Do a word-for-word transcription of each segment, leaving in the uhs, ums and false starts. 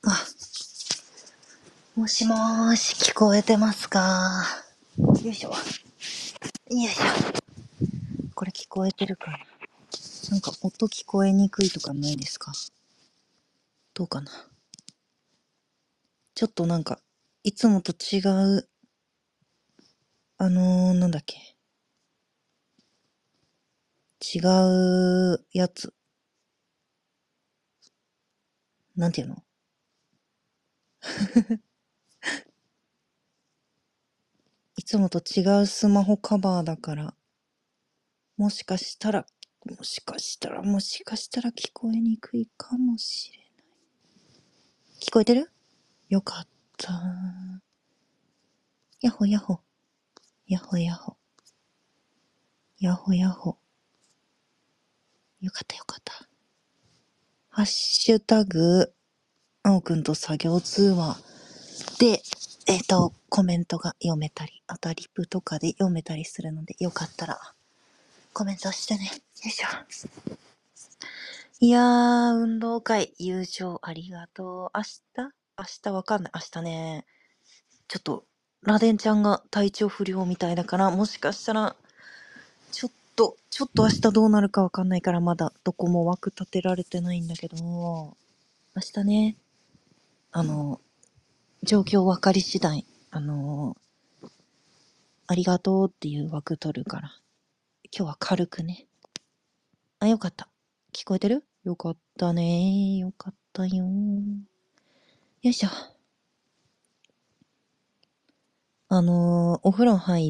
あ、もしもーし、聞こえてますか？よいしょ。よいしょ。これ聞こえてるかな？なんか音聞こえにくいとかないですか？どうかな？ちょっとなんか、いつもと違う、あのー、なんだっけ。違うやつ。なんていうの？いつもと違うスマホカバーだから、もしかしたら、もしかしたら、もしかしたら聞こえにくいかもしれない。聞こえてる？よかった。やほやほ。やほやほ。やほやほ。よかったよかった。ハッシュタグ、あおくんと作業通話で、えっ、と、コメントが読めたり、あとはリプとかで読めたりするので、よかったらコメントしてね。よいしょ。いやー、運動会優勝ありがとう。明日明日わかんない。明日ね、ちょっと、ラデンちゃんが体調不良みたいだから、もしかしたら、ちょっと、ちょっと明日どうなるかわかんないから、まだどこも枠立てられてないんだけど、明日ね、あの、状況分かり次第、あのー、ありがとうっていう枠取るから、今日は軽くね。あ、よかった。聞こえてる？よかったね。よかったよ。よいしょ。あのー、お風呂入って、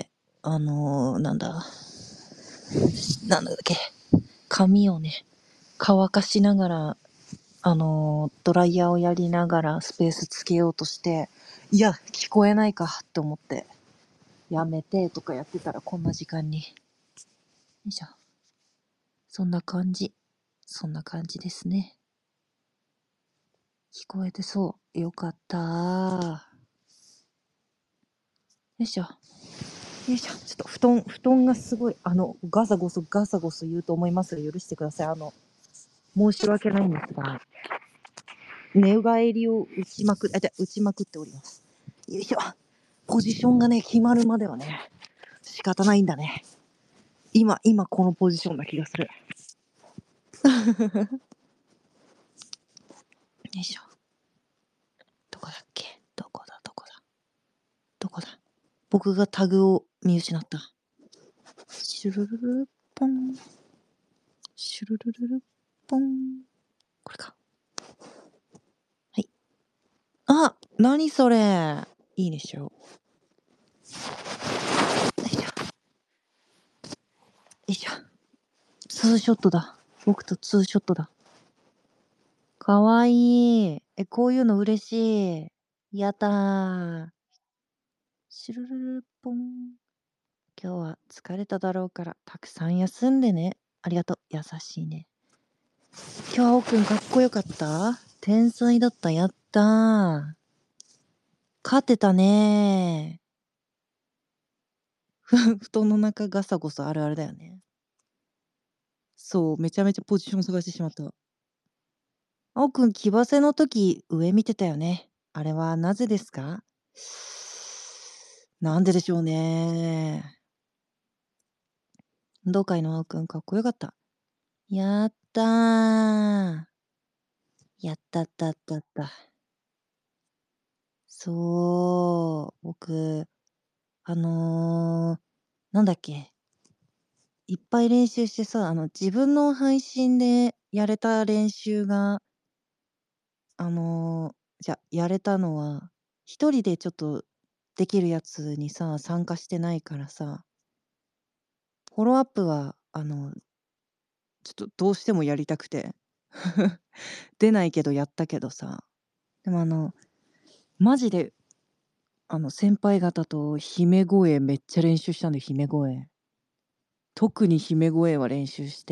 あのー、なんだ、なんだっけ、髪をね、乾かしながら、あのー、ドライヤーをやりながらスペースつけようとして、いや、聞こえないかって思って、やめてとかやってたらこんな時間に。よいしょ。そんな感じ。そんな感じですね。聞こえてそう。よかったー。よいしょ。よいしょ。ちょっと布団、布団がすごい、あの、ガサゴソガサゴソ言うと思いますが、許してください。あの、申し訳ないんですが、寝返りを打ちまく、あ、じゃ打ちまくっております。よいしょ。ポジションがね、決まるまではね、仕方ないんだね。今、今このポジションな気がする。よいしょ。どこだっけ？どこだどこだどこだ僕がタグを見失った。シュルルルルポン。シュルルルルポン。これか。はい。あ、なにそれ。いいでしょ。よいしょ。よいしょ。ツーショットだ。僕とツーショットだ。かわいい。え、こういうの嬉しい。やったー。シュルルルポン。今日は疲れただろうからたくさん休んでね。ありがとう。優しいね。今日はおくんかっこよかった？天才だった。やったー。勝てたねー。布団の中ガサゴソあるあるだよね。そう、めちゃめちゃポジション探してしまった。あおくん、騎馬戦の時、上見てたよね。あれはなぜですか？なんででしょうね。運動会のあおくんかっこよかった。やったー。やったったったった。そう、僕、あのー、なんだっけ、いっぱい練習してさ、あの、自分の配信でやれた練習が、あの、じゃ、やれたのは、一人でちょっとできるやつにさ、参加してないからさ、フォローアップは、あの、ちょっとどうしてもやりたくて。出ないけどやったけどさ。でもあの、マジで、あの、先輩方と姫声めっちゃ練習したんだよ、姫声。特に姫声は練習して、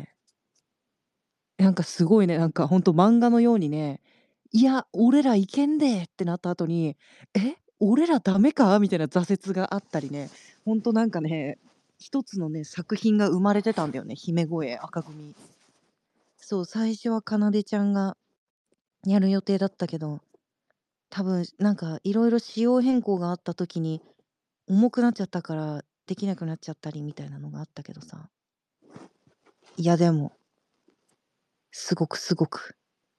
なんかすごいね、なんかほんと漫画のようにね、いや、俺らいけんでってなった後に、え、俺らダメかみたいな挫折があったりね、ほんとなんかね、一つのね、作品が生まれてたんだよね、姫声赤組。そう、最初はかなでちゃんがやる予定だったけど、多分なんかいろいろ仕様変更があった時に、重くなっちゃったからできなくなっちゃったりみたいなのがあったけどさ。いやでもすごくすごく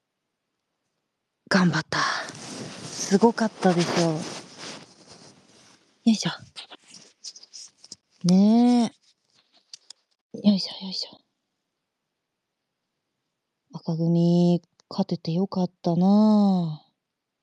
頑張った。すごかったでしょ。よいしょ。ねえ。よいしょよいしょ。赤組勝ててよかったなあ。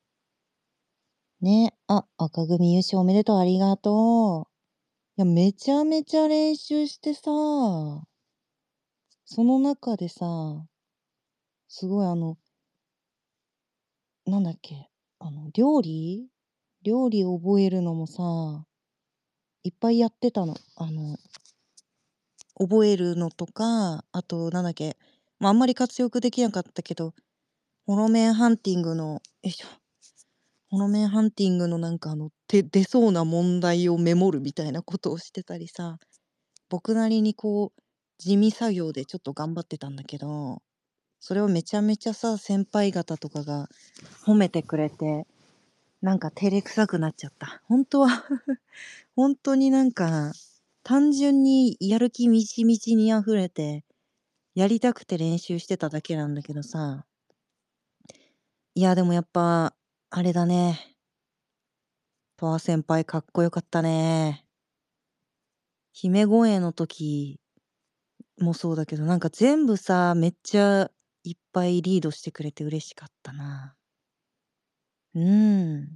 ね、あ、赤組優勝おめでとう、ありがとう。いや、めちゃめちゃ練習してさ、その中でさ、すごいあの、なんだっけ、あの、料理料理覚えるのもさ、いっぱいやってたの。あの、覚えるのとか、あとなんだっけ、ま、あんまり活躍できなかったけど、ホロメンハンティングのよいしょ、ホロメンハンティングのなんかあの、て出そうな問題をメモるみたいなことをしてたりさ、僕なりにこう、地味作業でちょっと頑張ってたんだけど、それをめちゃめちゃさ、先輩方とかが褒めてくれて、なんか照れくさくなっちゃった。ほんとはほんとになんか、単純にやる気みちみちに溢れて、やりたくて練習してただけなんだけどさ。いや、でもやっぱ、あれだね。とわ先輩かっこよかったね。姫声の時もそうだけど、なんか全部さ、めっちゃいっぱいリードしてくれて嬉しかったな。うーん。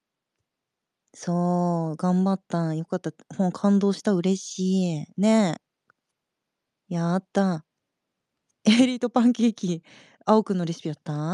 そう、頑張ったん、よかった。ほん感動した、嬉しい。ね。やった。エリートパンケーキ、あおくんのレシピやった？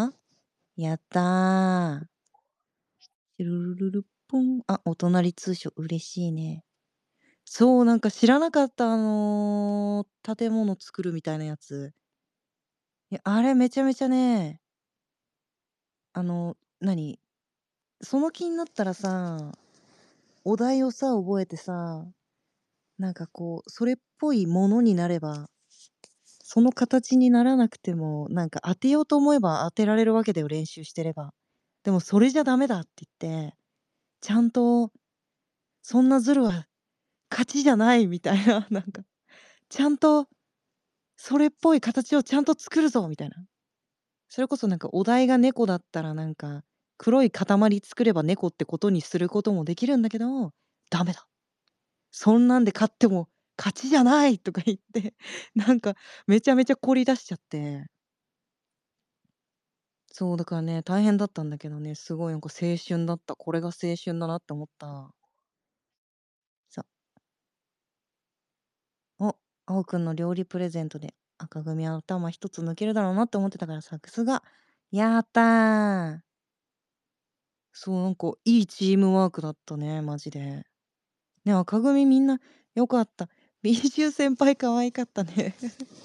やった。チュルルルルッポン。あ、お隣通称嬉しいね。そう、なんか知らなかった、あの、建物作るみたいなやつ。いや、あれめちゃめちゃね、あの、何、その気になったらさ、お題をさ、覚えてさ、なんかこう、それっぽいものになれば、その形にならなくても、なんか当てようと思えば当てられるわけだよ、練習してれば。でもそれじゃダメだって言って、ちゃんと、そんなズルは勝ちじゃないみたいな、なんか、ちゃんとそれっぽい形をちゃんと作るぞみたいな。それこそなんかお題が猫だったらなんか、黒い塊作れば猫ってことにすることもできるんだけど、ダメだ。そんなんで勝っても勝ちじゃないとか言って、なんかめちゃめちゃ凝り出しちゃって。そう、だからね、大変だったんだけどね、すごいなんか青春だった。これが青春だなって思った。そう。お、あおくんの料理プレゼントで赤組は頭一つ抜けるだろうなって思ってたからさすが。やった。そう、なんかいいチームワークだったね、マジで。ね、赤組みんな良かった。美獣先輩可愛かったね。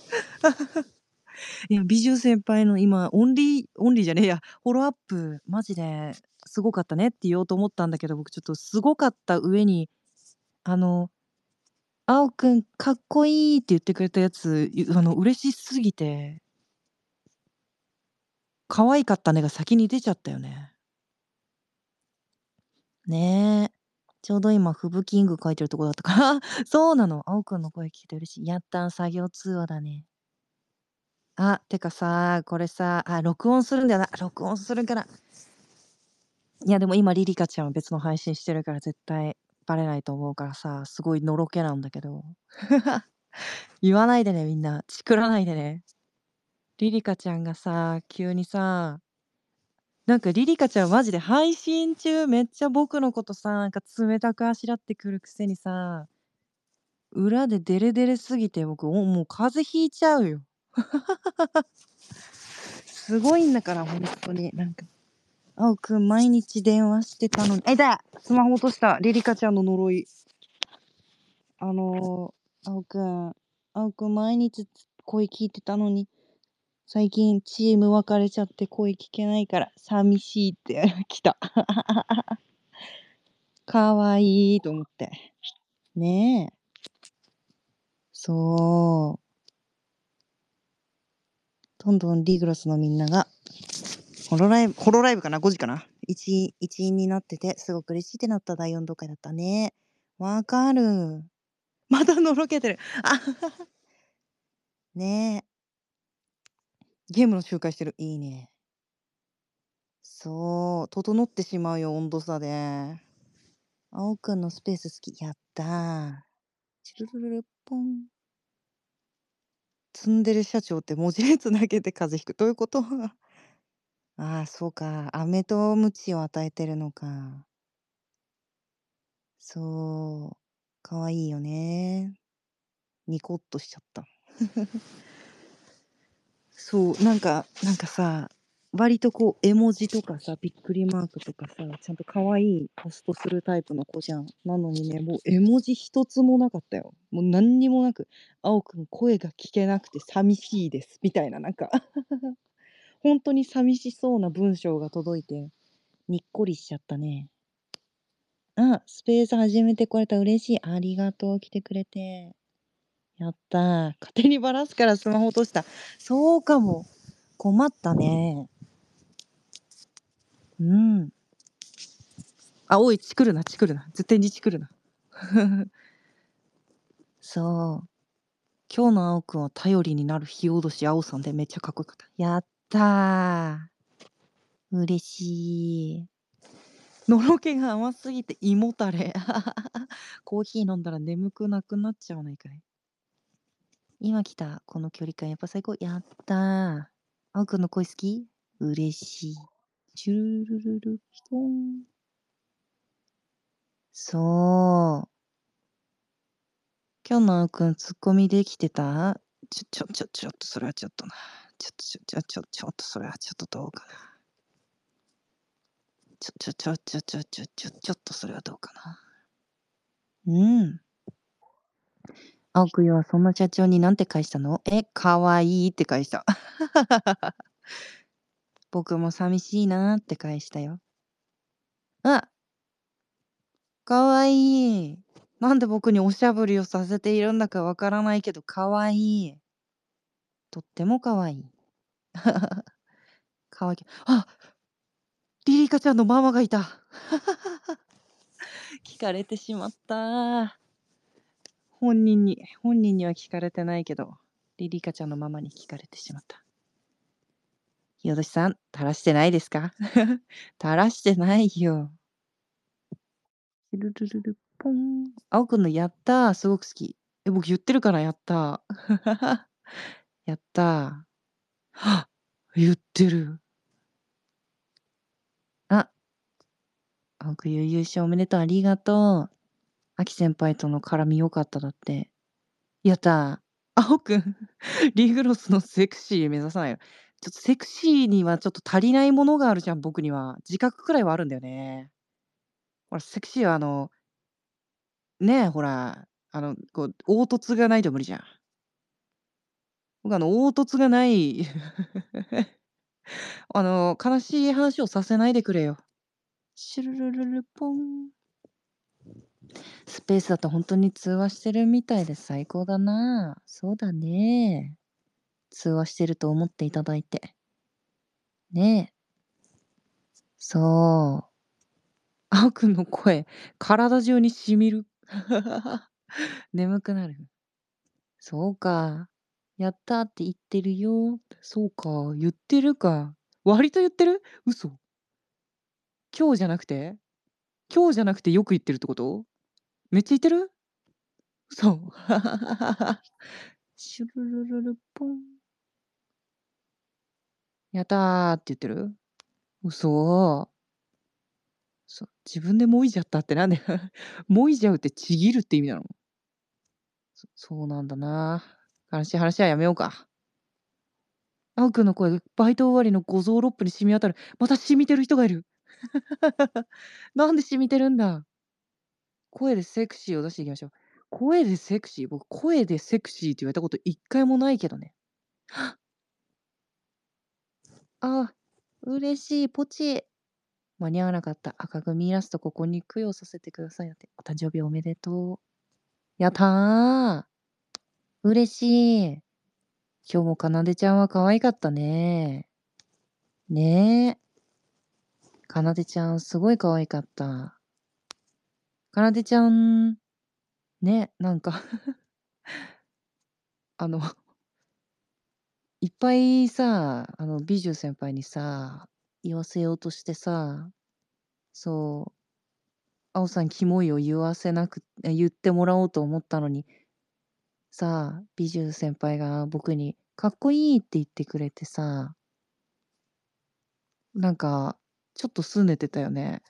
いや、美獣先輩の今オンリーオンリーじゃねえや、フォローアップマジですごかったねって言おうと思ったんだけど、僕ちょっとすごかった上に、あの、「あおくんかっこいい」って言ってくれたやつ、ゆあの、嬉しすぎて可愛かったねが先に出ちゃったよね。ねえ。ちょうど今、ふぶキング書いてるとこだったから、そうなの、あおくんの声聞けて嬉しい。やった、作業通話だね。あ、てかさ、これさ、あ、録音するんだよな。録音するから。いや、でも今リリカちゃんは別の配信してるから絶対バレないと思うからさ、すごいのろけなんだけど。言わないでね、みんな。チクらないでね。リリカちゃんがさ、急にさ、なんかリリカちゃんマジで配信中めっちゃ僕のことさ、なんか冷たくあしらってくるくせにさ、裏でデレデレすぎて僕、おもう風邪ひいちゃうよ。すごいんだから、ほんとに。なんか、あおくん毎日電話してたのにあ、痛い！スマホ落とした。リリカちゃんの呪い。あの、あおくん、あおくん毎日つ声聞いてたのに、最近チーム別れちゃって声聞けないから寂しいって来た。可愛いと思って。ねえ。そう。どんどんリグラスのみんながホロライブホロライブかな？ごじかな？一一員になってて、すごく嬉しいってなった大運動会だったね。わかる。またのろけてる。あねえ。ゲームの周回してる。いいね。そう、整ってしまうよ、温度差で。青くんのスペース好き。やったー。チルルルルポン。ツンデレ社長って文字列投げて風邪ひく。どういうこと？ああ、そうか。飴と鞭を与えてるのか。そう。可愛いよね。ニコッとしちゃった。そう、なんかなんかさ、割とこう絵文字とかさ、びっくりマークとかさ、ちゃんと可愛いポストするタイプの子じゃん。なのにね、もう絵文字一つもなかったよ。もう何にもなく、青くん声が聞けなくて寂しいですみたいな、なんかほんとに寂しそうな文章が届いて、にっこりしちゃったね。あ、スペース初めて来れた、嬉しい。ありがとう、来てくれて。やったー。勝手にバラすからスマホ落とした。そうかも。困ったね。うん。あ、おい、チクるな、チクるな。絶対にチクるな。そう。今日の青くんは頼りになる火おどし青さんでめっちゃかっこよかった。やったー。嬉しい。のろけが甘すぎて胃もたれ。コーヒー飲んだら眠くなくなっちゃわないかい。今来た、この距離感やっぱ最高。やったー。青くんの声好き？嬉しい。チュルルルルピコン。そう。今日の青くんツッコミできてた？ちょちょちょちょっとそれはちょっとな。ちょっとちょちょちょちょっとそれはちょっとどうかな。ちょちょちょちょちょちょちょちょっとそれはどうかな。うん。青くんはそんな社長になんて返したの？え、可愛いって返した。僕も寂しいなって返したよ。あ、可愛い。なんで僕におしゃぶりをさせているんだかわからないけど可愛い。とっても可愛い。可愛い。あ、リリカちゃんのママがいた。聞かれてしまった。本人に本人には聞かれてないけど、リリカちゃんのママに聞かれてしまった。よどしさん、垂らしてないですか？垂らしてないよ。ルルルルポン。青くんのやったー、すごく好き。え、僕言ってるかな、やったー。やったー。はっ、言ってる。あ、青くん優勝おめでとう、ありがとう。アキ先輩との絡み良かっただって。やったー。青くん、リグロスのセクシー目指さないよ。ちょっとセクシーにはちょっと足りないものがあるじゃん、僕には。自覚くらいはあるんだよね。ほら、セクシーはあのねえ、ほら、あの、こう、凹凸がないと無理じゃん。僕あの、凹凸がないあの、悲しい話をさせないでくれよ。シュルルルルポン。スペースだとほんとに通話してるみたいで最高だな。そうだね。通話してると思っていただいて。ねえ。そう。あおくんの声、体中に染みる。眠くなる。そうか。やったって言ってるよ。そうか、言ってるか。割と言ってる？嘘。今日じゃなくて？今日じゃなくてよく言ってるってこと？めっちゃ言ってる？嘘。シュルルルルポン。やったって言ってる？嘘。そう、自分でもいじゃったってなんでもいじゃうってちぎるって意味なの？そそうなんだな。悲しい話はやめようか。あおくんの声、バイト終わりの五臓六腑に染み渡る。また染みてる人がいる。なんで染みてるんだ。声でセクシーを出していきましょう。声でセクシー？僕、声でセクシーって言われたこと一回もないけどね。あ、嬉しい、ポチ。間に合わなかった。赤組イラストここに供養させてくださいだって。お誕生日おめでとう。やったー。嬉しい。今日もかなでちゃんは可愛かったね。 ねえ。かなでちゃん、すごい可愛かった。かなでちゃん、ね、なんかあのいっぱいさ、あの、美寿先輩にさ、言わせようとしてさ、そう、あおさんキモいを言わせなくえ、言ってもらおうと思ったのに、さあ、美寿先輩が僕に「かっこいい」って言ってくれてさなんか、ちょっと拗ねてたよね。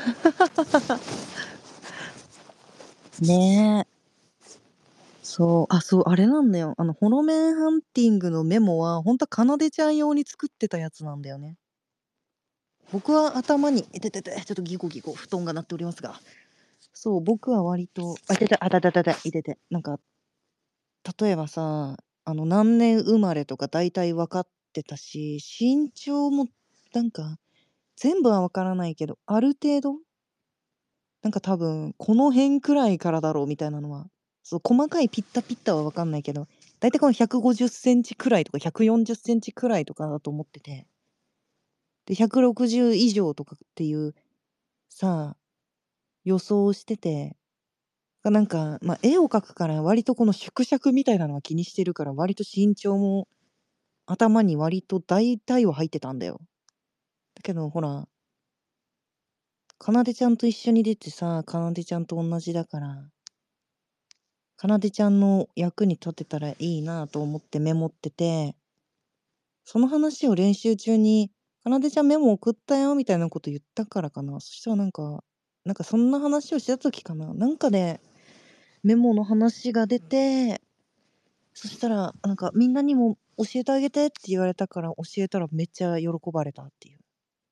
ねえ。そう、あ、そう、あれなんだよ。あの、ほのめんハンティングのメモは、ほんとはかなでちゃん用に作ってたやつなんだよね。僕は頭にいててて、ちょっとギコギコ布団が鳴っておりますが、そう、僕は割とあ、いてて、あたたたた、いてて、なんか例えばさ、あの、何年生まれとか大体分かってたし、身長もなんか、全部は分からないけど、ある程度なんか多分、この辺くらいからだろうみたいなのは、そう、細かいピッタピッタは分かんないけど、だいたいこのひゃくごじゅっセンチくらいとかひゃくよんじゅっセンチくらいとかだと思ってて。で、ひゃくろくじゅう以上とかっていう、さあ、予想をしてて、が、なんか、ま、絵を描くから割とこの縮尺みたいなのは気にしてるから、割と身長も頭に割と大体は入ってたんだよ。だけどほらかなでちゃんと一緒に出てさ、かなでちゃんとおんなじだからかなでちゃんの役に立てたらいいなと思ってメモっててその話を練習中に「かなでちゃんメモ送ったよ」みたいなこと言ったからかな。そしたらなんかなんかそんな話をしてた時かな、なんかでメモの話が出て、そしたらなんか「みんなにも教えてあげて」って言われたから教えたらめっちゃ喜ばれたっていう。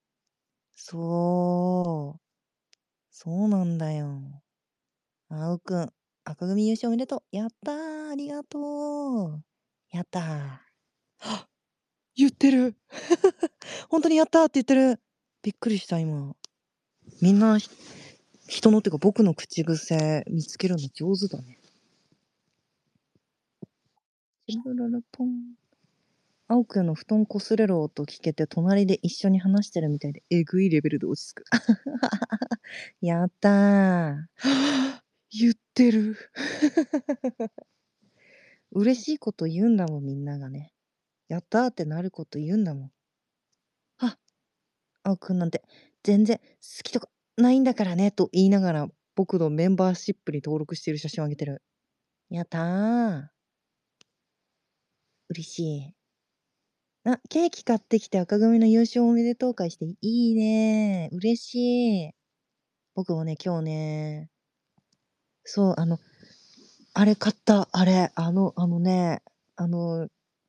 そう。そうなんだよ。あおくん、紅組優勝おめでとう。やった、ありがとう。やった。はっ、言ってる。ほんとにやったって言ってる。びっくりした今。みんな、ひ人のってか僕の口癖見つけるの上手だね。チルルルポン。あおくんの布団擦れる音聞けて、隣で一緒に話してるみたいで、えぐいレベルで落ち着く。やった。はあ、言ってる。嬉しいこと言うんだもん、みんながね。やったってなること言うんだもん。あ、あおくんなんて「全然好きとかないんだからね」と言いながら、僕のメンバーシップに登録してる写真をあげてる。やった嬉しい。あ、ケーキ買ってきて紅組の優勝おめでとう会して、いいね、嬉しい。僕もね、今日ねそう、あの、あれ買った、あれ、あのあのね、あの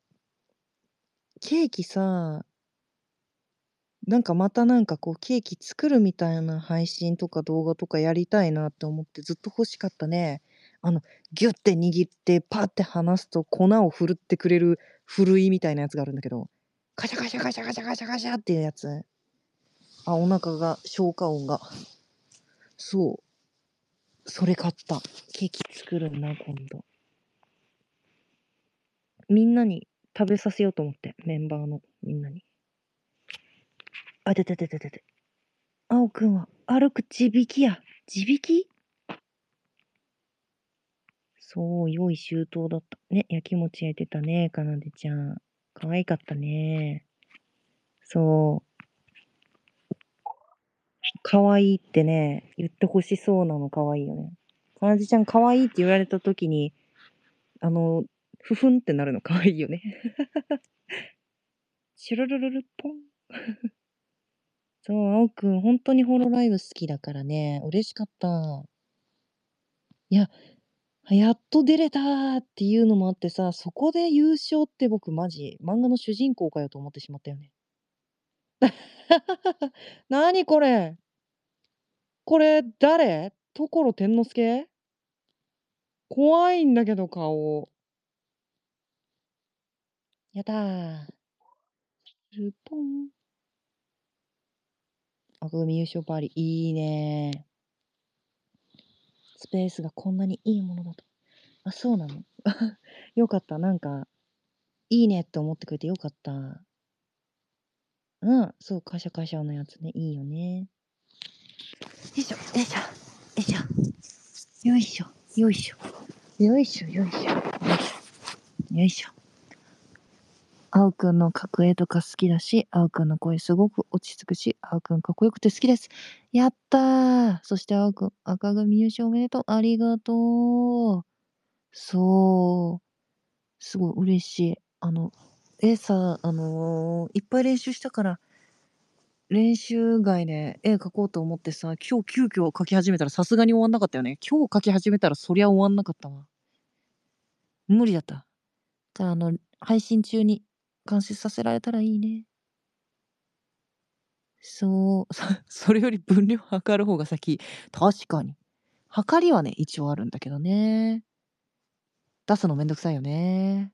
ケーキさなんかまたなんかこうケーキ作るみたいな配信とか動画とかやりたいなって思ってずっと欲しかったね。あの、ギュッて握ってパッて離すと粉を振るってくれるふるいみたいなやつがあるんだけど、カシャカシャカシャカシャカシャカシャっていうやつ。あ、お腹が消化音が。そう。それ買った。ケーキ作るんな、今度。みんなに食べさせようと思って、メンバーのみんなに。あ、いてててててて。あおくんは歩く地引きや。地引き？そう、用意周到だった。ね、やきもち焼いてたね、かなでちゃん。可愛かったね。そう。可愛いってね、言って欲しそうなの可愛いよね。かなでちゃん可愛いって言われた時に、あの、ふふんってなるの可愛いよね。シュルルルルポン。そう、あおくんほんとにホロライブ好きだからね、嬉しかった。いや、やっと出れたっていうのもあってさ、そこで優勝って僕マジ、漫画の主人公かよと思ってしまったよね。なにこれ？これ誰？所てんのすけ？怖いんだけど、顔。やったルポン。紅組優勝パーリー、いいね。スペースがこんなにいいものだと。あ、そうなの？よかった、なんか、いいねって思ってくれてよかった。 うん、そう、カシャカシャのやつね、いいよね。よいしょ、よいしょ、よいしょ。よいしょ、よいしょ。よいしょ、よいしょ。よいしょ。よいしょ。あおくんの格絵とか好きだし、あおくんの声すごく落ち着くし、あおくんかっこよくて好きです。やったー。そしてあおくん、赤組優勝おめでとう。ありがとう。そう。すごい嬉しい。あの、絵さ、あのーいっぱい練習したから、練習外で絵描こうと思ってさ、今日急遽描き始めたらさすがに終わんなかったよね。今日描き始めたらそりゃ終わんなかったわ。無理だった。じゃあ、あの、配信中に完成させられたらいいね。そう、そそれより分量測る方が先。確かに。測りはね、一応あるんだけどね。出すのめんどくさいよね。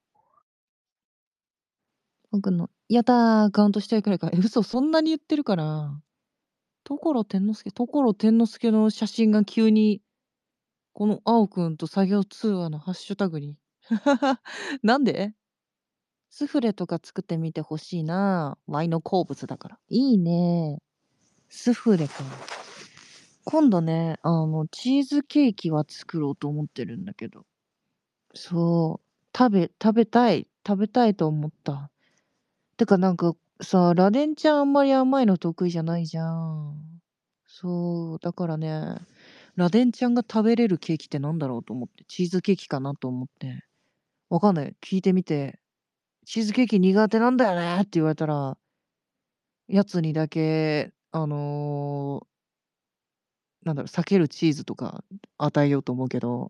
僕の「やったー、カウントしたいくらいか」え、嘘、そんなに言ってるかな。所天之助所天之助の写真が急に、このあおくんと作業通話のハッシュタグに。なんで？スフレとか作ってみてほしいな。ワイの好物だから。いいね。スフレか。今度ね、あの、チーズケーキは作ろうと思ってるんだけど。そう、食べ食べたい食べたいと思った。てかなんかさ、らでんちゃんあんまり甘いの得意じゃないじゃん。そう、だからね、らでんちゃんが食べれるケーキってなんだろうと思って、チーズケーキかなと思って。わかんない、聞いてみて、チーズケーキ苦手なんだよねって言われたら、やつにだけ、あの、なんだろう、避けるチーズとか与えようと思うけど。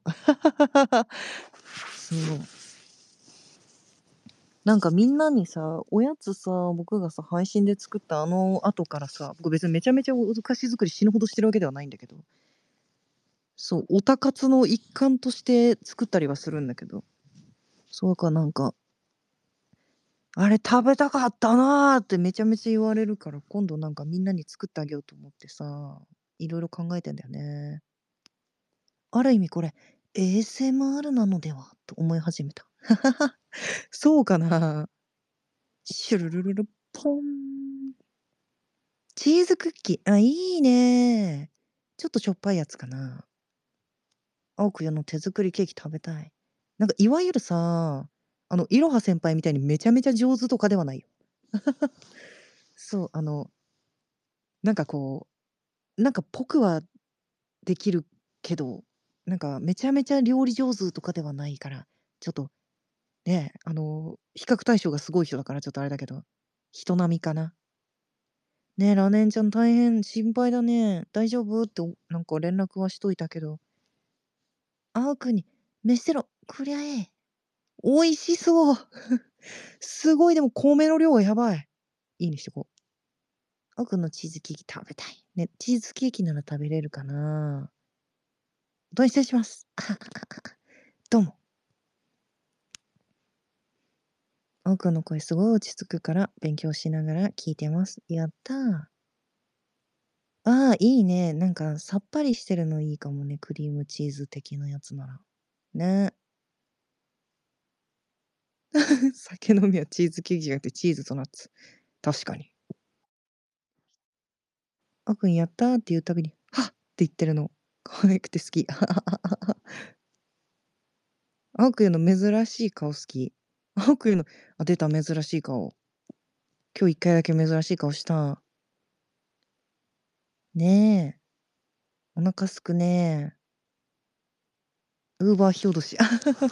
そう。なんかみんなにさ、おやつさ、僕がさ、配信で作ったあの後からさ、僕別にめちゃめちゃお菓子作り死ぬほどしてるわけではないんだけど、そう、オタ活の一環として作ったりはするんだけど、そうかなんか、あれ食べたかったなーってめちゃめちゃ言われるから、今度なんかみんなに作ってあげようと思ってさ、いろいろ考えてんだよね。ある意味これ、エーエスエムアール なのではと思い始めた。そうかな。シュルルルルポン。チーズクッキー、あ、いいね。ちょっとしょっぱいやつかな。青くよの手作りケーキ食べたい。なんかいわゆるさ、あの、いろは先輩みたいにめちゃめちゃ上手とかではないよ。そう、あの、なんかこう、なんかぽくはできるけど、なんかめちゃめちゃ料理上手とかではないから、ちょっと、ね、あの、比較対象がすごい人だからちょっとあれだけど、人並みかな。ねえ、ラネンちゃん大変心配だね。大丈夫って、おなんか連絡はしといたけど。あおくんに「飯テロ、くりゃえ」。美味しそう。すごいでも米の量がやばい。いいにしてこう。あおくんのチーズケーキ食べたい。ね、チーズケーキなら食べれるかな。どう失礼します。どうも。あおくんの声すごい落ち着くから勉強しながら聞いてます。やったー。ああ、いいね。なんかさっぱりしてるのいいかもね、クリームチーズ的なやつなら。ね。酒飲みはチーズケーキじゃなくてチーズとナッツ。確かに。あっくんやったーって言うたびに、はっって言ってるの。可愛くて好き。あっくんの珍しい顔好き。あっくんの、あ、出た珍しい顔。今日一回だけ珍しい顔した。ねえ。お腹すくね。ウーバーひょうどし。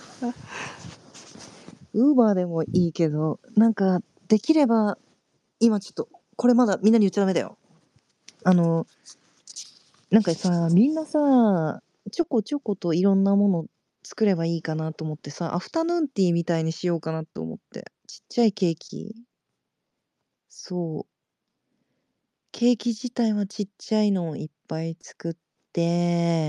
ウーバーでもいいけど、なんかできれば、今ちょっと、これまだみんなに言っちゃダメだよ。あの、なんかさ、みんなさ、ちょこちょこといろんなもの作ればいいかなと思ってさ、アフタヌーンティーみたいにしようかなと思って。ちっちゃいケーキ。そう。ケーキ自体はちっちゃいのをいっぱい作って、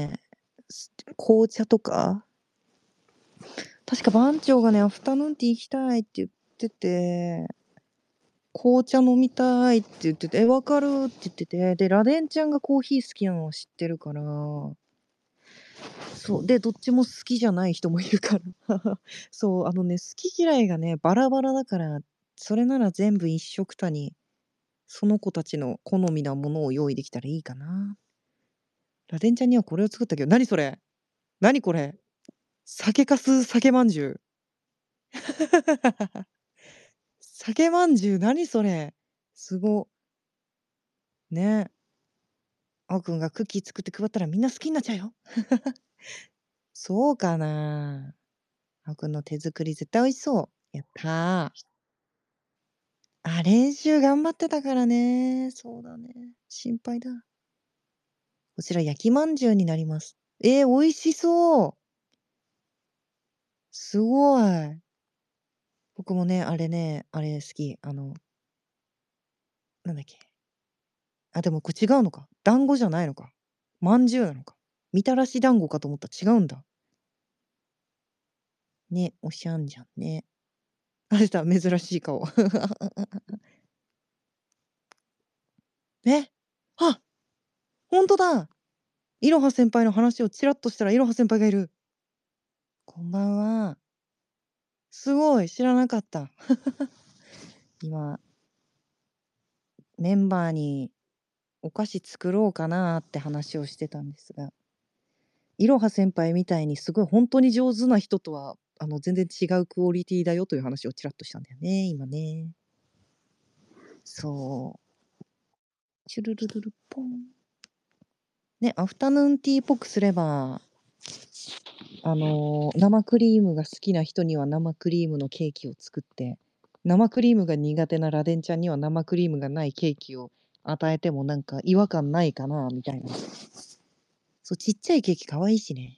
す紅茶とか確か番長がね、アフタヌーンティー行きたいって言ってて、紅茶飲みたいって言ってて、え、分かるって言ってて、で、ラデンちゃんがコーヒー好きなのは知ってるからそう、で、どっちも好きじゃない人もいるから。そう、あのね、好き嫌いがね、バラバラだから、それなら全部一緒くたにその子たちの好みなものを用意できたらいいかな。ラテンちゃんにはこれを作ったけど、何それ？何これ？酒粕酒まんじゅう。酒まんじゅう、何それ？すご。ね。あおくんがクッキー作って配ったらみんな好きになっちゃうよ。そうかな。あおくんの手作り絶対美味しそう。やった。あ、練習頑張ってたからね。そうだね。心配だ。こちら焼きまんじゅうになります。えー、美味しそう。すごい。僕もね、あれね、あれ好き。あの、なんだっけ。あ、でもこれ違うのか。団子じゃないのか。まんじゅうなのか。みたらし団子かと思ったら違うんだ。ね、おしゃんじゃんね。あ、出た、珍しい顔。え、あ、ほんとだ。いろは先輩の話をちらっとしたらいろは先輩がいる。こんばんは。すごい、知らなかった。今、メンバーにお菓子作ろうかなって話をしてたんですが、いろは先輩みたいにすごいほんとに上手な人とは、あの、全然違うクオリティだよという話をちらっとしたんだよね、今ね。そう。チュルルルルポン。ね、アフタヌーンティーっぽくすれば、あの、生クリームが好きな人には生クリームのケーキを作って、生クリームが苦手なラデンちゃんには生クリームがないケーキを与えてもなんか違和感ないかなみたいな。そう、ちっちゃいケーキ可愛いしね。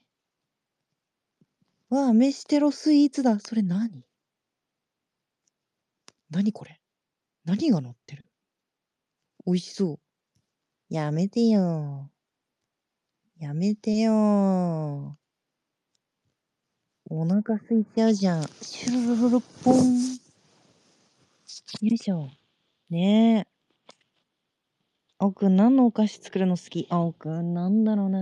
わあ、飯テロスイーツだ。それ何？何これ？何が乗ってる？美味しそう。やめてよ。やめてよ。お腹空いちゃうじゃん。シュルルルルポン。よいしょ。ねえ。あおくん何のお菓子作るの好き？あおくんなんだろうな。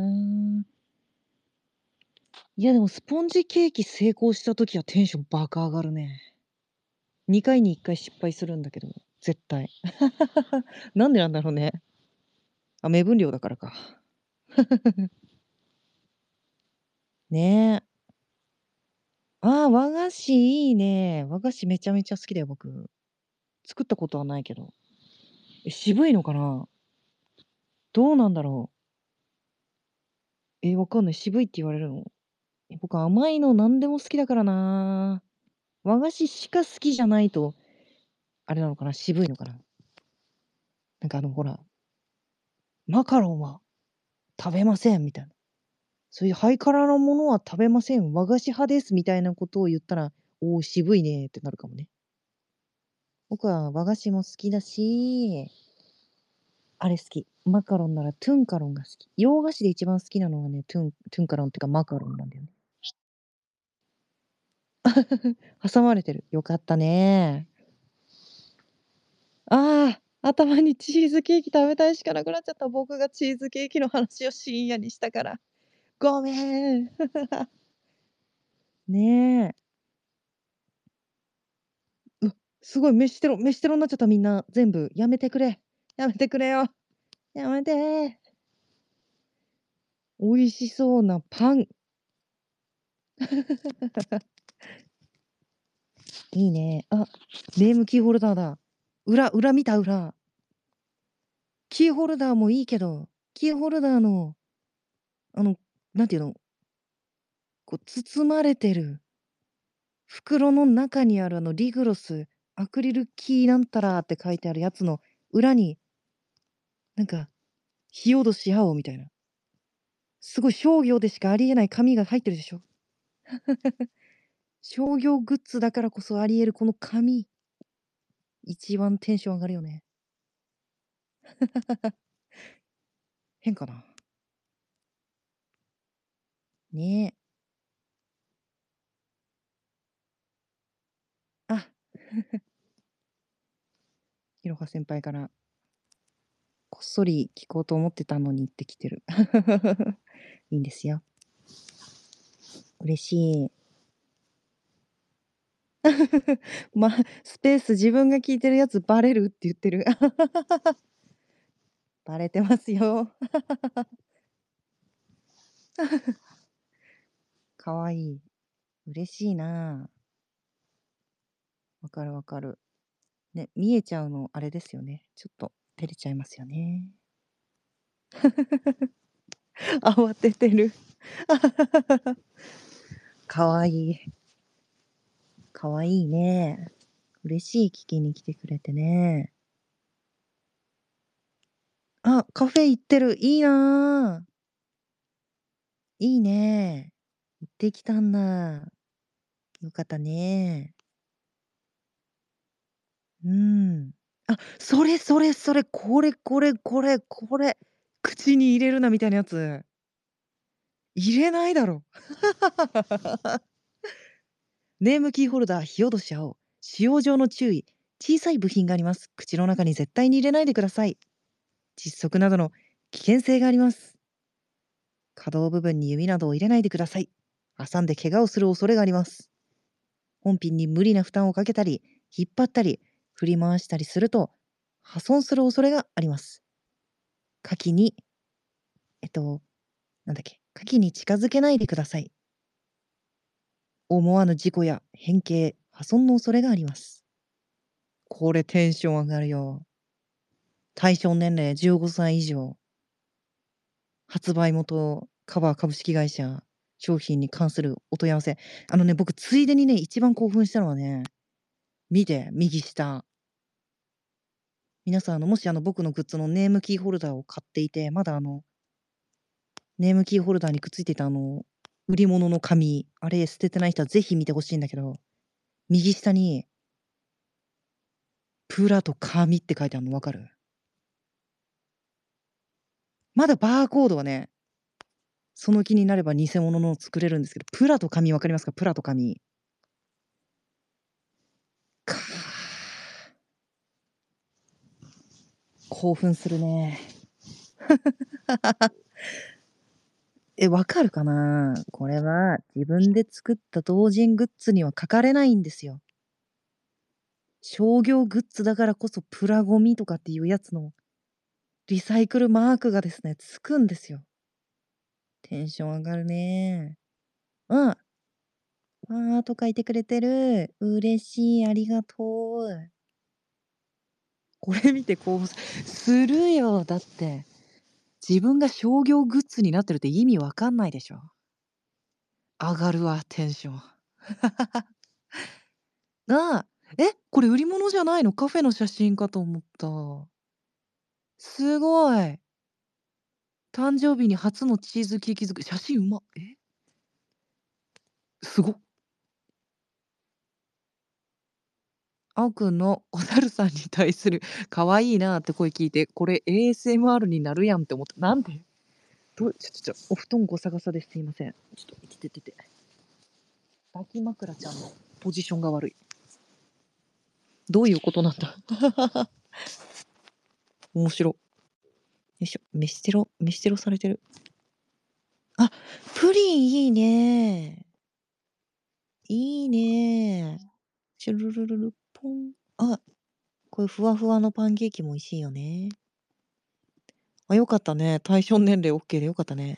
いやでもスポンジケーキ成功した時はテンションバカ上がるね。にかいにいっかい失敗するんだけど、絶対。なんでなんだろうね。あ、目分量だからか。ねえ。ああ、和菓子いいね。和菓子めちゃめちゃ好きだよ、僕。作ったことはないけど。え、渋いのかな？どうなんだろう？え、わかんない。渋いって言われるの？え、僕甘いの何でも好きだからな。和菓子しか好きじゃないと、あれなのかな、渋いのかな。なんかあのほら、マカロンは食べませんみたいな。そういうハイカラなものは食べません、和菓子派ですみたいなことを言ったら、おお、渋いねってなるかもね。僕は和菓子も好きだし、あれ好き、マカロンならトゥンカロンが好き。洋菓子で一番好きなのはね、トゥントゥンカロンってかマカロンなんだよね。挟まれてる。よかったね。ああ、頭にチーズケーキ食べたいしかなくなっちゃった。僕がチーズケーキの話を深夜にしたから。ごめん。ねえ。う、すごい飯テロ飯テロになっちゃった、みんな。全部やめてくれ。やめてくれよ。やめて。美味しそうなパン。いいね。あ、ネームキーホルダーだ。裏裏見た、裏。キーホルダーもいいけど、キーホルダーの、あの、なんていうの、こう包まれてる袋の中にあるあのリグロス、アクリルキーなんたらって書いてあるやつの裏に、なんか、火落とし青みたいな。すごい商業でしかありえない紙が入ってるでしょ。商業グッズだからこそあり得るこの紙、一番テンション上がるよね。変かな？ねえ。あ、いろは先輩からこっそり聞こうと思ってたのにって来てる。いいんですよ。嬉しい。 ま、スペース自分が聞いてるやつバレるって言ってる。バレてますよ。かわいい。嬉しいな。わかるわかる。ね、見えちゃうのあれですよね。ちょっと照れちゃいますよね。慌ててる。かわいい。かわいいね。嬉しい聞きに来てくれてね。あ、カフェ行ってる。いいな。いいね。行ってきたんだ。よかったね。うん。あ、それそれそれ、これこれこれこれ、口に入れるなみたいなやつ。入れないだろ。ネームキーホルダー、火落とし青。使用上の注意。小さい部品があります。口の中に絶対に入れないでください。窒息などの危険性があります。可動部分に指などを入れないでください。挟んで怪我をする恐れがあります。本品に無理な負担をかけたり、引っ張ったり、振り回したりすると、破損する恐れがあります。火器に、えっと、なんだっけ、火器に近づけないでください。思わぬ事故や変形、破損の恐れがあります。これテンション上がるよ。対象年齢じゅうごさい以上。発売元、カバー株式会社、商品に関するお問い合わせ。あのね、僕ついでにね、一番興奮したのはね、見て、右下。皆さん、あの、もしあの、僕のグッズのネームキーホルダーを買っていて、まだあの、ネームキーホルダーにくっついてたあの、売り物の紙、あれ捨ててない人はぜひ見てほしいんだけど、右下に、プラと紙って書いてあるの分かる？まだバーコードはね、その気になれば偽物のを作れるんですけど、プラと紙分かりますか？プラと紙。かあ。興奮するね。え、分かるかな？これは自分で作った同人グッズには書かれないんですよ。商業グッズだからこそプラゴミとかっていうやつのリサイクルマークがですね、つくんですよ。テンション上がるね。うん。わーと書いてくれてる。嬉しい、ありがとう。これ見て興奮すするよ、だって。自分が商業グッズになってるって意味わかんないでしょ。上がるわ、テンション。ああ、え、これ売り物じゃないの？カフェの写真かと思った。すごい。誕生日に初のチーズケーキ作り、写真うま。え、すご。あおくんのお猿さんに対する可愛いなって声聞いて、これ エーエスエムアール になるやんって思った。なんで？どちょちょちょ、お布団ごさごさですいません。ちょっと、いてててて。抱き枕ちゃんのポジションが悪い。どういうことなんだ？面白。よいしょ、飯テロ飯テロされてる。あ、プリンいいね。いいね。シュルルルルポン。あ、こういうふわふわのパンケーキも美味しいよね。あ、よかったね。対象年齢オッケーでよかったね。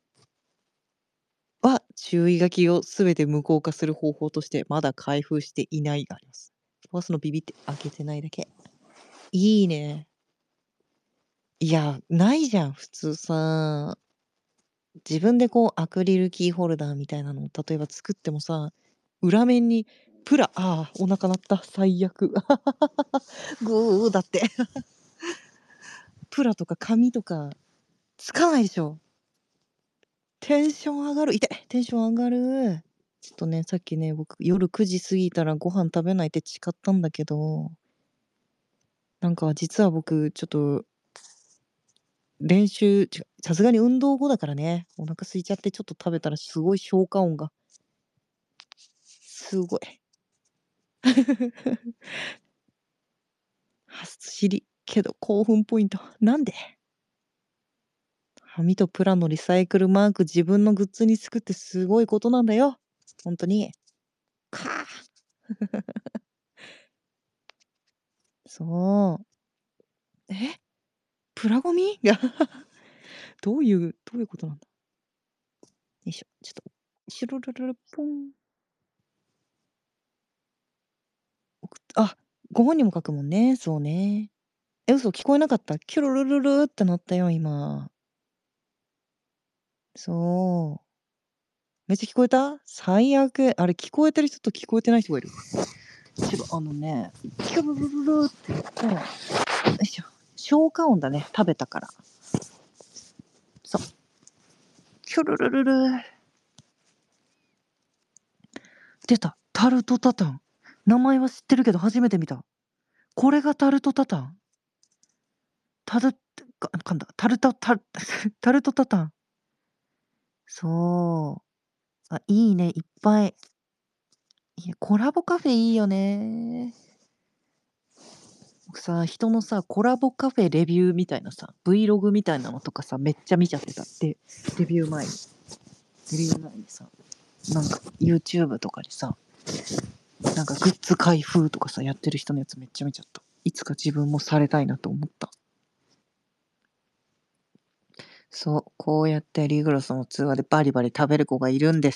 は、注意書きをすべて無効化する方法として、まだ開封していないがあります。ファースのビビって開けてないだけ。いいね。いや、ないじゃん、普通さ。自分でこうアクリルキーホルダーみたいなのを例えば作ってもさ、裏面にプラああ、お腹鳴った、最悪。ぐうだって。プラとか紙とかつかないでしょ。テンション上がる。痛い、テンション上がる。ちょっとね、さっきね、僕夜くじ過ぎたらご飯食べないって誓ったんだけど、なんか実は僕ちょっと練習ちがさすがに運動後だからね、お腹空いちゃってちょっと食べたらすごい消化音がすごい。はしり、けど興奮ポイント、なんで？紙とプラのリサイクルマーク自分のグッズに作ってすごいことなんだよ。ほんとに。かあ。 そう。え？プラゴミ？どういうどういうことなんだ？よいしょ、ちょっと、シュルルルルポン。おくあ、ご本人も書くもんね、そうね。え、嘘、聞こえなかった？キュルルルルって鳴ったよ、今。そう。めっちゃ聞こえた？最悪。あれ聞こえてる人と聞こえてない人がいる。ちょっとあのね、キュルルルルって言って、よいしょ、消化音だね、食べたから。そう。キュルルルル。出た、タルトタタン。名前は知ってるけど初めて見た。これがタルトタタン。タルか噛んだ。タルトタタルトタタン。そう。あ、いいね、いっぱい。いや、コラボカフェいいよね。僕さ、人のさ、コラボカフェレビューみたいなさ、Vlog みたいなのとかさ、めっちゃ見ちゃってた。で、レビュー前に。レビュー前にさ、なんか YouTube とかでさ、なんかグッズ開封とかさ、やってる人のやつめっちゃ見ちゃった。いつか自分もされたいなと思った。そう、こうやってリグロスの通話でバリバリ食べる子がいるんです。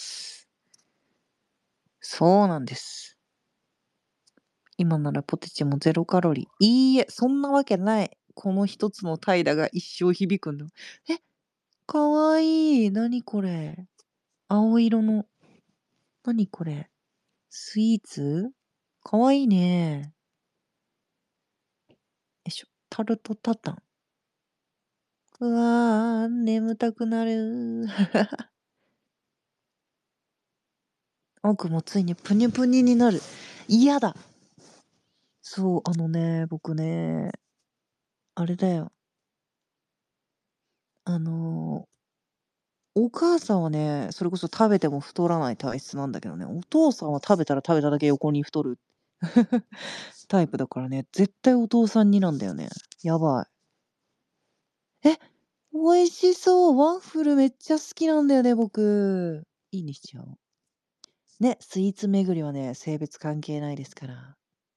そうなんです。今ならポテチもゼロカロリー。いいえ、そんなわけない。この一つの怠惰が一生響くんだ。え、かわいい。なにこれ。青色の。なにこれ。スイーツかわいいね。よいしょ。タルトタタン。うわー、眠たくなる。奥もついにプニュプニュになる。嫌だ。そう、あのね、僕ね、あれだよ。あの、お母さんはね、それこそ食べても太らない体質なんだけどね、お父さんは食べたら食べただけ横に太るタイプだからね、絶対お父さんになんだよね。やばい。え、美味しそう。ワッフルめっちゃ好きなんだよね、僕。いいにしちゃおう。ね、スイーツ巡りはね、性別関係ないですから。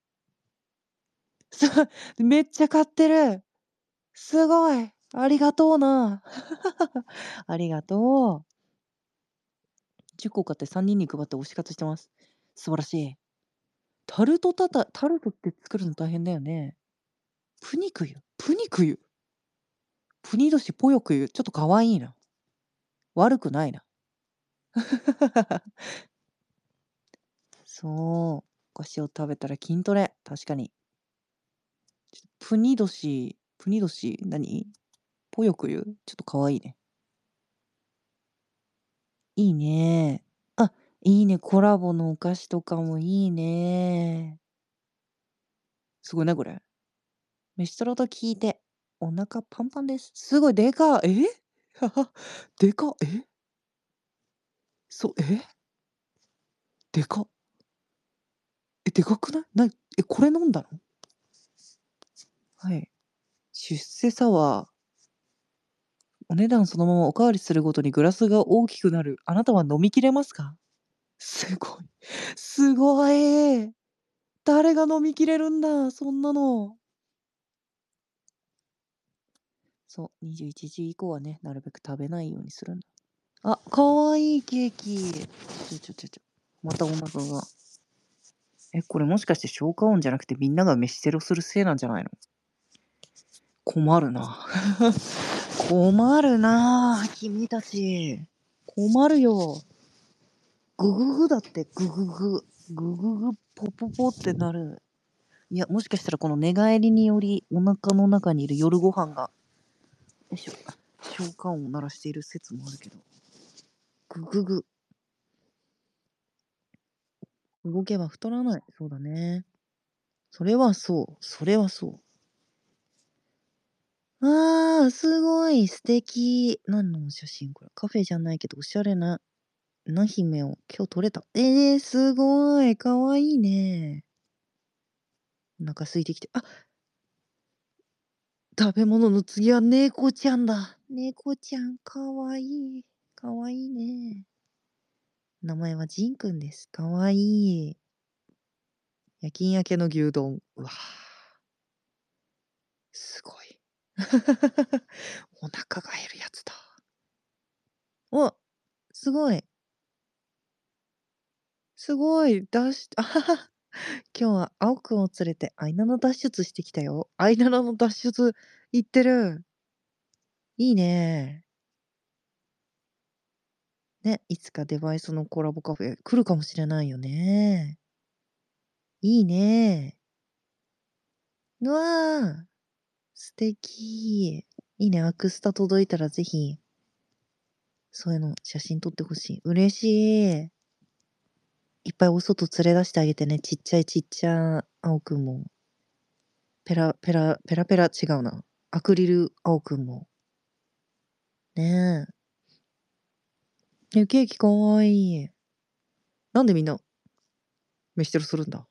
そう、めっちゃ買ってる。すごい。ありがとうな。ありがとう。じゅっこ買ってさんにんに配って推し活してます。素晴らしい。タルトタタタルトって作るの大変だよね。プニクユプニクユプニドシポヨクユちょっと可愛いな。悪くないな。そう。お菓子を食べたら筋トレ。確かに。プニドシプニドシ何ポヨクユちょっと可愛いね。いいね。あ、いいね。コラボのお菓子とかもいいね。すごいね、これ。飯トロと聞いて、お腹パンパンです。すごいでかえでかえそえでかえ、でかくないなえ、これ飲んだのはい。出世サワー。お値段そのままおかわりするごとにグラスが大きくなる。あなたは飲みきれますかすごい。すごい。誰が飲みきれるんだ、そんなの。そう、にじゅういちじ以降はね、なるべく食べないようにするんだ。あ、かわいいケーキ。ちょちょちょちょ。またお腹が。え、これもしかして消化音じゃなくてみんなが飯テロするせいなんじゃないの困るな。困るな、君たち。困るよ。グググだって、グググ。グググポポポってなる。いや、もしかしたらこの寝返りによりお腹の中にいる夜ご飯が、よいしょ、消化音を鳴らしている説もあるけど。グググ。動けば太らない。そうだね。それはそう。それはそう。ああ、すごい素敵。何の写真これ。カフェじゃないけど、おしゃれな、な姫を今日撮れた。ええー、すごい。かわいいね。お腹空いてきて。あ、食べ物の次は猫ちゃんだ。猫ちゃん、かわいい。かわいいね。名前はジンくんです。かわいい。 夜勤明けの牛丼。うわ。すごい。お腹が減るやつだ。お、すごい。すごい、だしあはは。今日は青くんを連れてアイナの脱出してきたよ。アイナナの脱出行ってる。いいね。ね、いつかデバイスのコラボカフェ来るかもしれないよね。いいね。うわ、素敵。いいね、アクスタ届いたらぜひそういうの写真撮って欲しい。嬉しい。いっぱいお外連れ出してあげてね、ちっちゃいちっちゃ青くんも。ペラペラペラペラ違うな。アクリル青くんも。ねえ。え、ケーキかわいい。なんでみんな飯テロするんだ？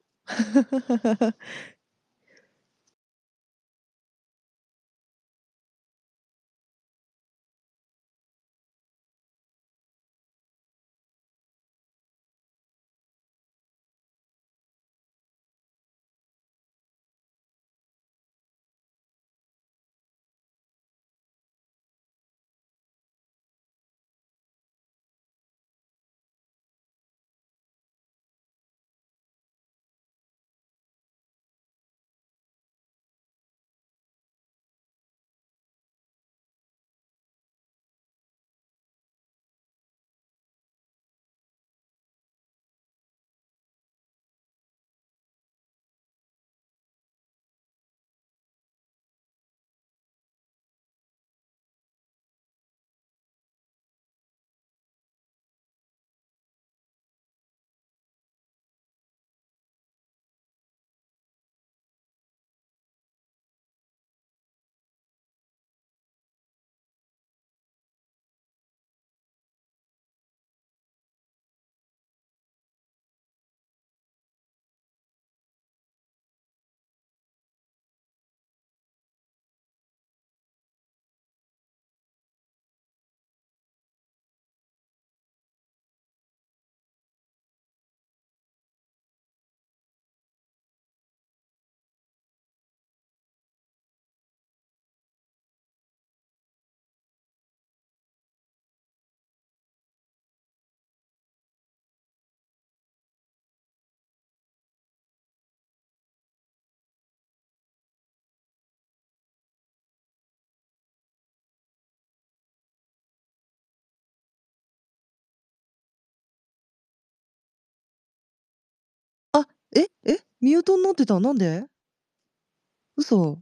あ、ええ、ミュートになってた。なんで？嘘。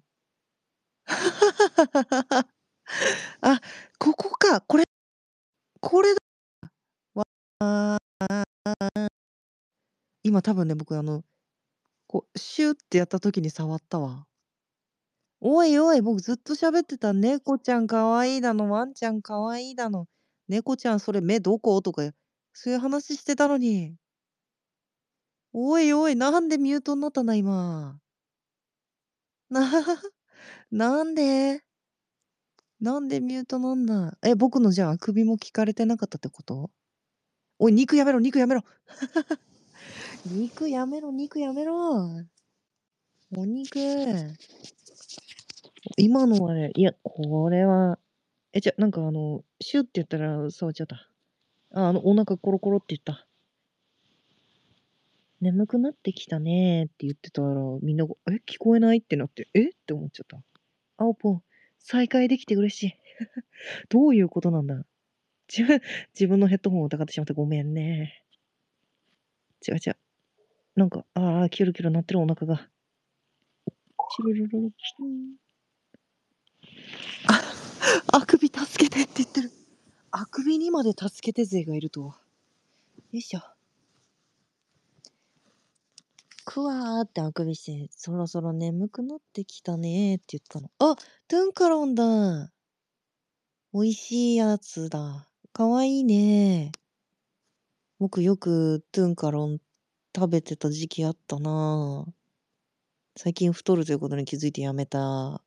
あ、ここか。これこれだ。わあ。今多分ね、僕あの、こう、シューってやった時に触ったわ。おいおい、僕ずっと喋ってた「猫ちゃん可愛いだの、ワンちゃん可愛いだの、猫ちゃんそれ目どこ？」とか、そういう話してたのに。おいおい、なんでミュートになったんだ、今。ななんで？なんでミュートなんだ。え、僕のじゃあ、あくびも聞かれてなかったってこと？おい、肉やめろ肉やめろ。肉やめろ肉やめろ。お肉。今のはね、いや、これは、え、じゃ、なんかあの、シュッって言ったら触っちゃった。あ、あの、お腹コロコロって言った。眠くなってきたねって言ってたら、みんなが、え、聞こえないってなって、えって思っちゃった。青ぽん、再会できて嬉しい。どういうことなんだ。自分自分のヘッドホンを疑ってしまってごめんね。違う違う。なんか、ああ、キュルキュル鳴ってるお腹が。チルルルル、うん。あ、あくび助けてって言ってる。あくびにまで助けて勢がいるとは。よいしょ。くわーってあくびして、そろそろ眠くなってきたねって言ったの。あ、トゥンカロンだ。美味しいやつだ。かわいいね。僕よくトゥンカロン食べてた時期あったな。最近太るということに気づいてやめた。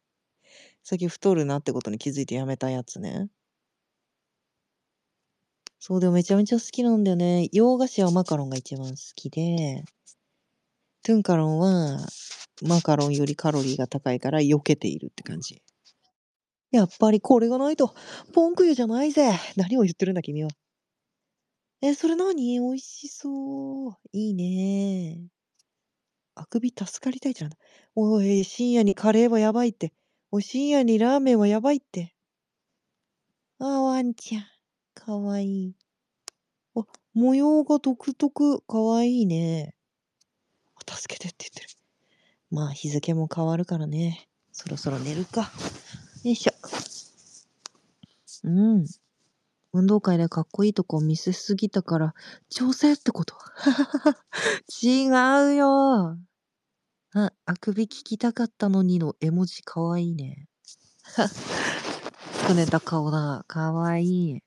最近太るなってことに気づいてやめたやつね。 そう、でもめちゃめちゃ好きなんだよね。洋菓子はマカロンが一番好きで、トゥンカロンはマカロンよりカロリーが高いから避けているって感じ。やっぱりこれがないと、ポンクユじゃないぜ。何を言ってるんだ君は。え、それ何？美味しそう。いいね。あくび助かりたいじゃん。おい、深夜にカレーはやばいって。おい、深夜にラーメンはやばいって。ああ、ワンちゃん。かわいい。あ、模様が独特。かわいいね。助けてって言ってる。まあ、日付も変わるからね。そろそろ寝るか。よいしょ。うん。運動会でかっこいいとこ見せすぎたから、調整ってこと？違うよ。あ、あくび聞きたかったのにの絵文字かわいいね。つくねた顔だ。かわいい。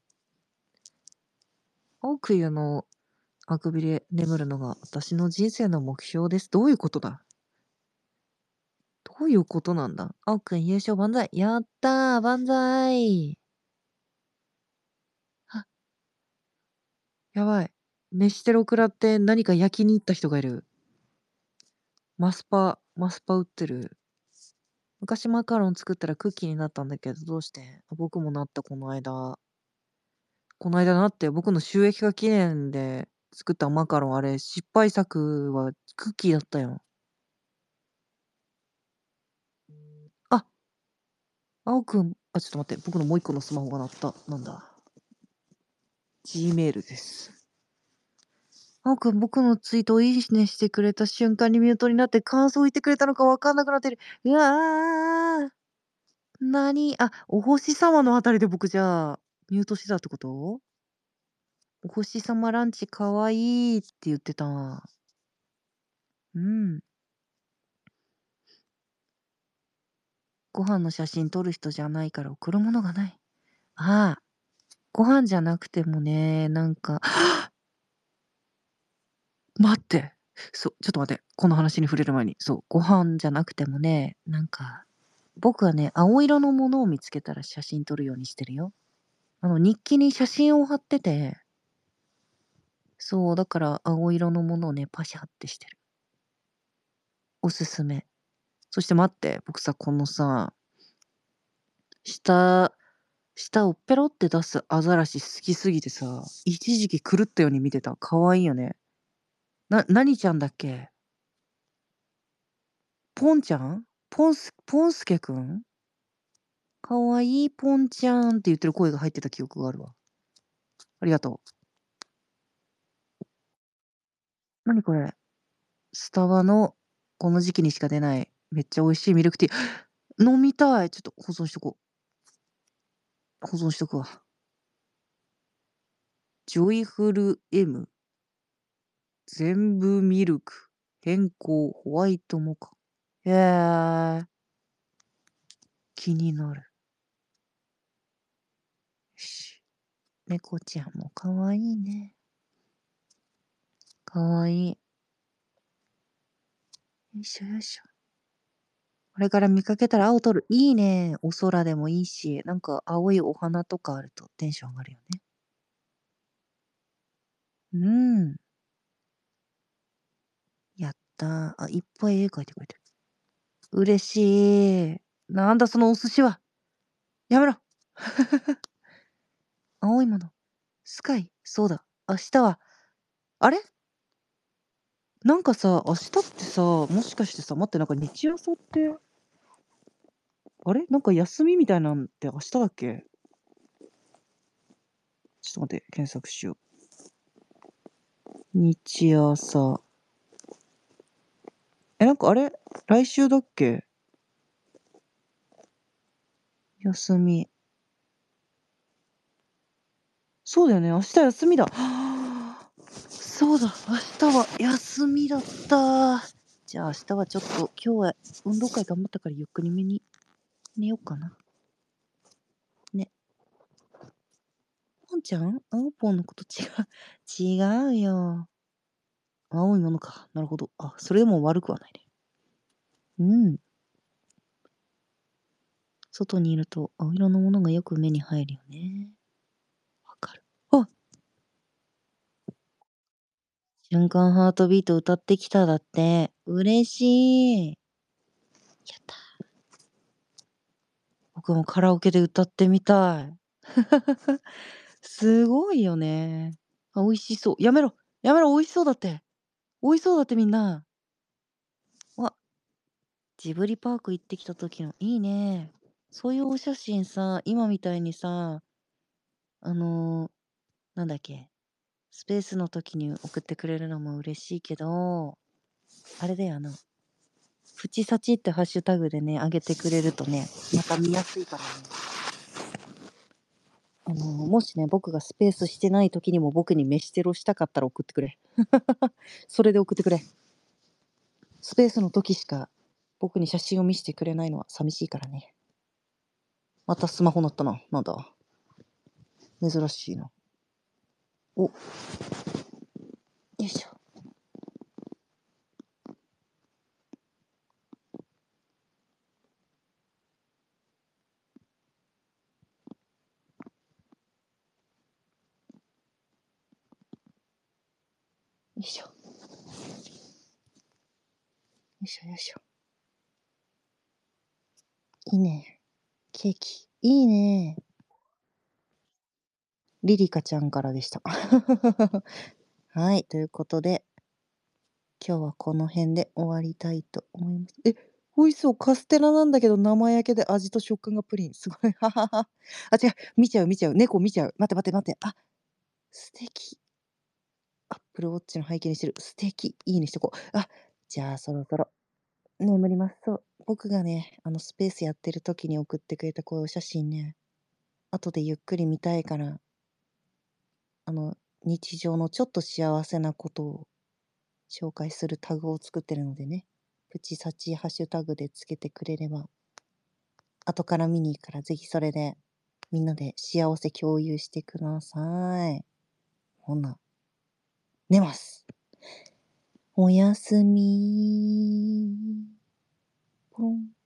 奥湯のあくびで眠るのが私の人生の目標です。どういうことだ？どういうことなんだ？奥くん優勝万歳。やったー万歳。あ、やばい。飯テロ食らって何か焼きに行った人がいる。マスパ、マスパ売ってる。昔マカロン作ったらクッキーになったんだけど、どうして？僕もなったこの間。この間なって、僕の収益化記念で作ったマカロン、あれ、失敗作はクッキーだったよ。あ、青くん、あ、ちょっと待って、僕のもう一個のスマホが鳴った。なんだ。Gmail です。青くん、僕のツイートをいいねしてくれた瞬間にミュートになって感想を言ってくれたのかわかんなくなってる。うわー。なに、あ、お星様のあたりで僕じゃあ、ミュートしてたってこと？お星様ランチかわいいって言ってた。うん。ご飯の写真撮る人じゃないから送るものがない。ああ、ご飯じゃなくてもね、なんか、待って。そう、ちょっと待って。この話に触れる前に。そう、ご飯じゃなくてもね、なんか、僕はね、青色のものを見つけたら写真撮るようにしてるよ。あの、日記に写真を貼ってて、そう、だから青色のものをね、パシャってしてる。おすすめ。そして待って、僕さ、このさ、下、下をペロって出すアザラシ好きすぎてさ、一時期狂ったように見てた。かわいいよね。な、何ちゃんだっけ？ポンちゃん？ポンス、ポンスケくん？かわいいポンちゃんって言ってる声が入ってた記憶があるわ。ありがとう。なにこれ？スタバのこの時期にしか出ないめっちゃ美味しいミルクティー。飲みたい。ちょっと保存しとこう。保存しとくわ。ジョイフル M。全部ミルク。変更。ホワイトモカ。へえ。気になる。よし。猫ちゃんもかわいいね。かわいい。よいしょよいしょ。これから見かけたら青撮る。いいね。お空でもいいし、なんか青いお花とかあるとテンション上がるよね。うん。やったー。あ、いっぱい絵描いてくれてる。嬉しい。なんだそのお寿司は。やめろ。青いもの。スカイ。そうだ。明日は、あれなんかさ、明日ってさ、もしかしてさ、待って、なんか日朝って、あれなんか休みみたいなんて明日だっけ？ちょっと待って、検索しよう。日朝。え、なんかあれ来週だっけ？休み。そうだよね、明日休みだ。そうだ、明日は休みだった。じゃあ明日はちょっと、今日は運動会頑張ったからゆっくりめに寝ようかな。ね。ポンちゃん青ポンのこと違う。違うよ。青いものか。なるほど。あ、それでも悪くはないね。うん。外にいると青色のものがよく目に入るよね。わかる。あ、 瞬間ハートビート歌ってきただって。嬉しい。やった。僕もカラオケで歌ってみたい。すごいよね。あ、美味しそう。やめろ、やめろ、美味しそうだって。美味しそうだってみんな。わ、ジブリパーク行ってきた時のいいね。そういうお写真さ、今みたいにさ、あの、なんだっけ、スペースの時に送ってくれるのも嬉しいけど、あれだよ、あの、プチサチってハッシュタグでね、上げてくれるとね、また見やすいからね。あの、もしね、僕がスペースしてない時にも僕に飯テロしたかったら送ってくれ。それで送ってくれ。スペースの時しか僕に写真を見せてくれないのは寂しいからね。またスマホ鳴ったな。なんだ。珍しいな。お、よいしょ。よいしょ。よいしょよいしょ。いいね。ケーキ。いいね。リリカちゃんからでした。はい、ということで、今日はこの辺で終わりたいと思います。え、美味しそう。カステラなんだけど生焼けで味と食感がプリン。すごい。ははは。あ、違う。見ちゃう見ちゃう。猫見ちゃう。待って待って待って。あ、素敵。アップルウォッチの背景にしてる。素敵。いいねしとこう。あ、じゃあそろそろ眠ります。そう。僕がね、あのスペースやってる時に送ってくれたこういうお写真ね、後でゆっくり見たいから、あの、日常のちょっと幸せなことを紹介するタグを作ってるのでね、プチサチハッシュタグでつけてくれれば、後から見に行くからぜひそれでみんなで幸せ共有してください。ほな、寝ます。おやすみ。ポロン。